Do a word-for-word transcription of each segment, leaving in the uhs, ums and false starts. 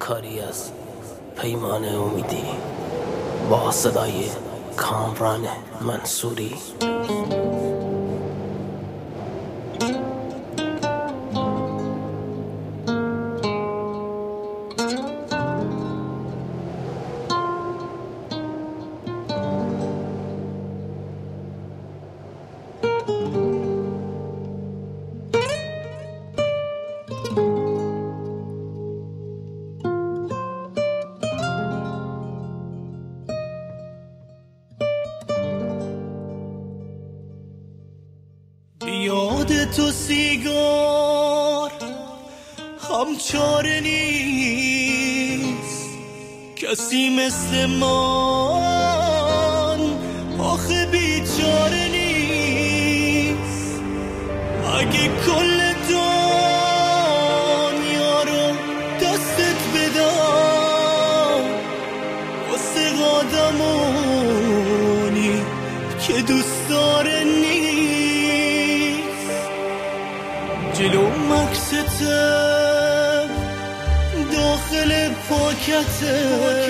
کاری از پیمان امیدی با صدای کامران منصوری. یاد تو سیگار هم چاره نیست، کسی مثل من آخه بیچاره نیست. اگه کل دنیا رو دستت بدم واسه آدمانی که دوست داره نیست، جلو مکسته داخل پاکته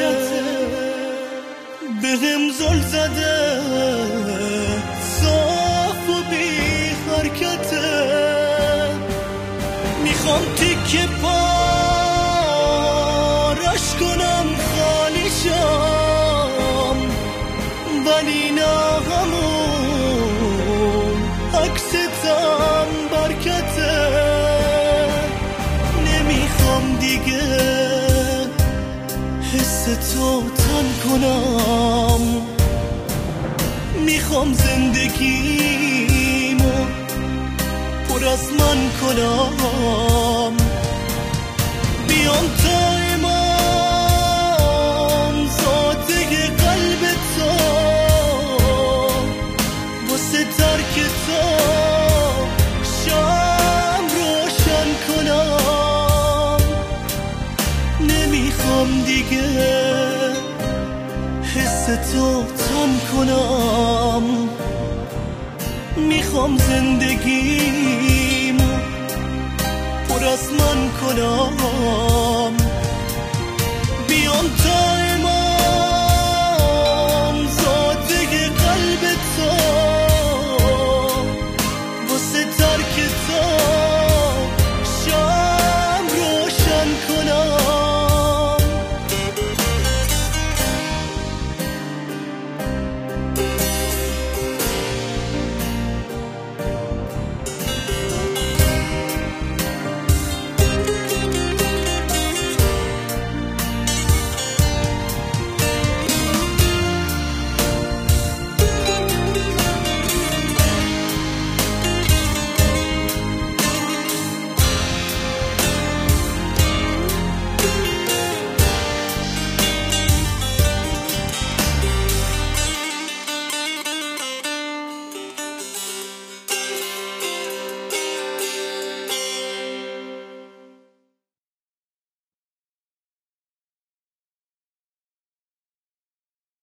به هم زل زده صاف و بی حرکته. میخوام تیکه پارش کنم خالی شم، ولی نه همون عکستم برکته. نمیخوام دیگه حس تو تن کنم، میخوام زندگیمو پر از من کنم. بیام تا امام ذاته قلب تو واسه ترک تو شم روشن کنم. نمیخوام دیگه حس تو تن کنم، میخوام زندگیمو پر از من کنم. بیام تا